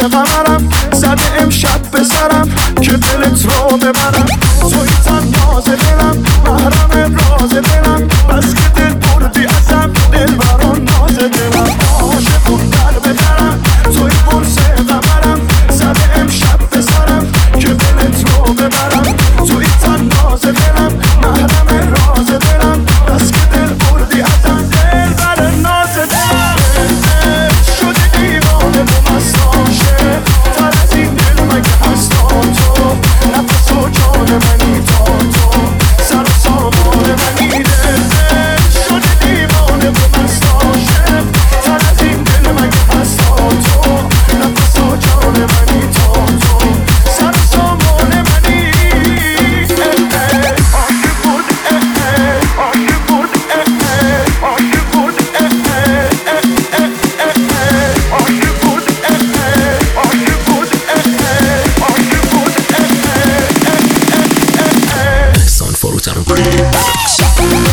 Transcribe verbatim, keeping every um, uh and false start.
قمرم زده امشب به سرم که دلت رو ببرم. توی تناز دلم محرم راز دلم، بس که دل بردی ازم دل بران ناز دلم. عاشقون در بترم توی برس قمرم زده امشب به سرم که دلت رو ببرم. توی تناز دلم محرم راز دلم، بس که دل بردی ازم دل بران ناز دلم. شدی دیوانه و مست عاشق، تر از این دل مگه هست تو؟ نفس و جان منی تا تو، سر و سامان منی. دل شدی دیوانه و مست عاشق، تر از این دل مگه هست تو؟ نفس و جان منی تا تو، سر و سامان منی. عاشق بود عاشق بود عاشق بود عاشق بود عاشق بود Son for Utano Remix.